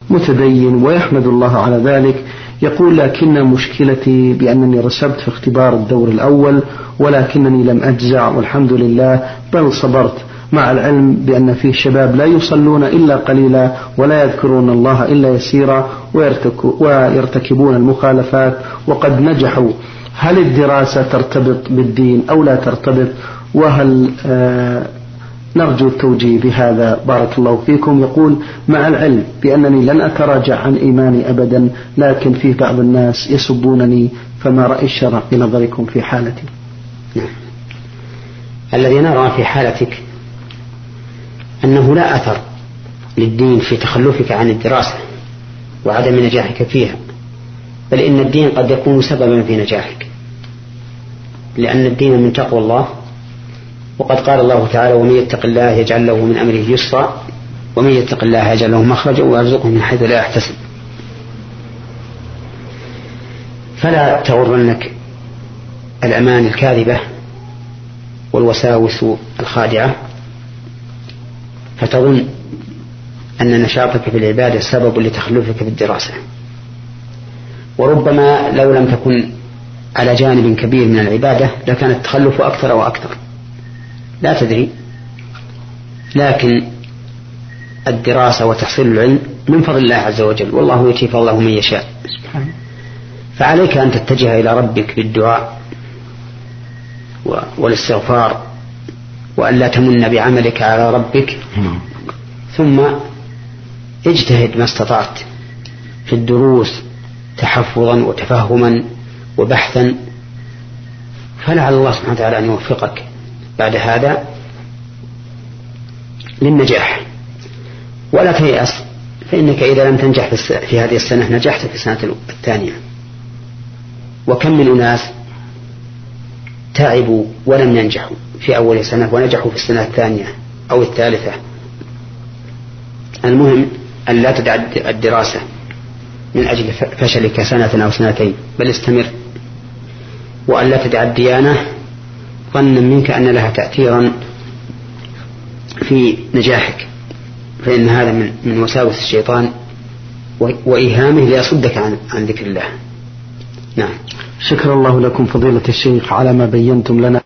متدين ويحمد الله على ذلك، يقول: لكن مشكلتي بأنني رسبت في اختبار الدور الأول ولكنني لم أجزع والحمد لله، بل صبرت، مع العلم بأن فيه شباب لا يصلون إلا قليلا ولا يذكرون الله إلا يسيرا ويرتكبون المخالفات وقد نجحوا. هل الدراسة ترتبط بالدين أو لا ترتبط؟ وهل نرجو التوجيه بهذا، بارك الله فيكم. يقول: مع العلم بأنني لن أتراجع عن إيماني أبدا، لكن في بعض الناس يسبونني، فما رأي الشرع بنظركم في حالتي؟ الذي نرى في حالتك أنه لا أثر للدين في تخلفك عن الدراسة وعدم نجاحك فيها، بل إن الدين قد يكون سببا في نجاحك، لأن الدين من تقوى الله، وقد قال الله تعالى: ومن يتق الله يجعل له من أمره يسرا ومن يتق الله يجعل له مخرجا ويرزقه من حيث لا يحتسب. فلا تغرنك الأمان الكاذبة والوساوس الخادعة فتظن أن نشاطك في العبادة سبب لتخلفك في الدراسة، وربما لو لم تكن على جانب كبير من العبادة لكان التخلف أكثر وأكثر، لا تدري. لكن الدراسة وتحصيل العلم من فضل الله عز وجل، والله يؤتي فضله من يشاء. فعليك أن تتجه إلى ربك بالدعاء والاستغفار، وأن لا تمن بعملك على ربك، ثم اجتهد ما استطعت في الدروس تحفظا وتفهما وبحثا، فلعل الله سبحانه وتعالى أن يوفقك بعد هذا للنجاح. ولا تيأس، فإنك إذا لم تنجح في هذه السنة نجحت في السنة الثانية. وكم من أناس تعبوا ولم ينجحوا في أول سنة ونجحوا في السنة الثانية أو الثالثة. المهم أن لا تدع الدراسة من أجل فشلك سنة أو سنتين، بل استمر، وأن لا تدع الديانة ظنا منك أن لها تأثيرا في نجاحك، فإن هذا من وساوس الشيطان وإيهامه ليصدك عن ذكر الله. نعم. شكر الله لكم فضيلة الشيخ على ما بينتم لنا.